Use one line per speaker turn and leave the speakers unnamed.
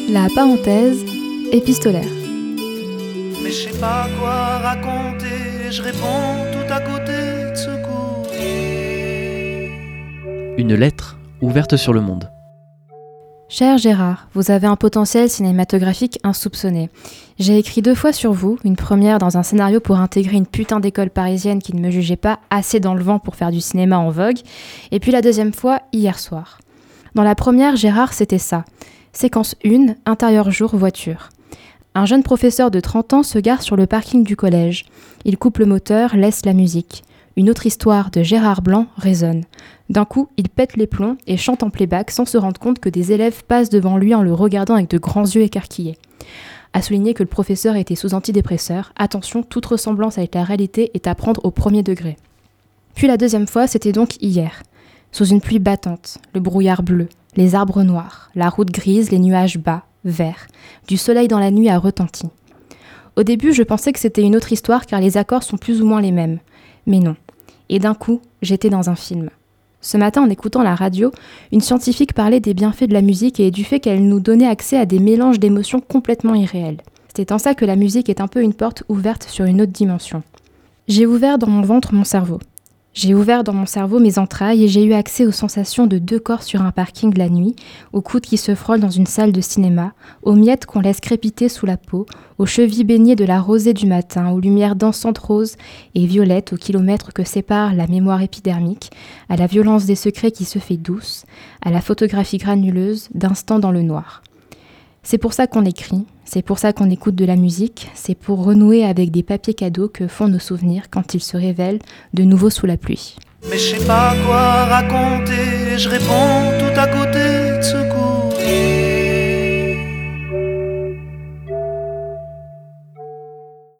La parenthèse épistolaire.
Mais je sais pas quoi raconter, je réponds tout à côté de ce courrier.
Une lettre ouverte sur le monde.
Cher Gérard, vous avez un potentiel cinématographique insoupçonné. J'ai écrit 2 fois sur vous, une première dans un scénario pour intégrer une putain d'école parisienne qui ne me jugeait pas assez dans le vent pour faire du cinéma en vogue, et puis la deuxième fois hier soir. Dans la première, Gérard, c'était ça. Séquence 1, intérieur jour, voiture. Un jeune professeur de 30 ans se gare sur le parking du collège. Il coupe le moteur, laisse la musique. Une autre histoire de Gérard Blanc résonne. D'un coup, il pète les plombs et chante en playback sans se rendre compte que des élèves passent devant lui en le regardant avec de grands yeux écarquillés. À souligner que le professeur était sous antidépresseur, attention, toute ressemblance avec la réalité est à prendre au premier degré. Puis la deuxième fois, c'était donc hier. Sous une pluie battante, le brouillard bleu, les arbres noirs, la route grise, les nuages bas, verts, du soleil dans la nuit a retenti. Au début, je pensais que c'était une autre histoire car les accords sont plus ou moins les mêmes. Mais non. Et d'un coup, j'étais dans un film. Ce matin, en écoutant la radio, une scientifique parlait des bienfaits de la musique et du fait qu'elle nous donnait accès à des mélanges d'émotions complètement irréels. C'est en ça que la musique est un peu une porte ouverte sur une autre dimension. J'ai ouvert dans mon ventre mon cerveau. J'ai ouvert dans mon cerveau mes entrailles et j'ai eu accès aux sensations de 2 corps sur un parking la nuit, aux coudes qui se frôlent dans une salle de cinéma, aux miettes qu'on laisse crépiter sous la peau, aux chevilles baignées de la rosée du matin, aux lumières dansantes roses et violettes au kilomètre que sépare la mémoire épidermique, à la violence des secrets qui se fait douce, à la photographie granuleuse d'instants dans le noir. C'est pour ça qu'on écrit, c'est pour ça qu'on écoute de la musique, c'est pour renouer avec des papiers cadeaux que font nos souvenirs quand ils se révèlent de nouveau sous la pluie.
Mais je sais pas quoi raconter, je réponds tout à côté